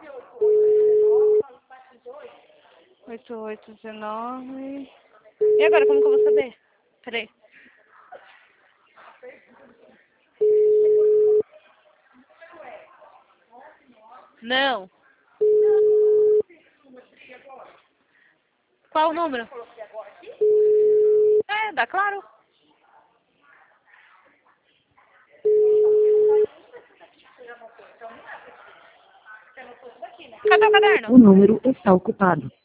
8819. E agora, como que eu vou saber? Peraí. Não. Qual o número? É, dá claro. Cadê o caderno? O número está ocupado.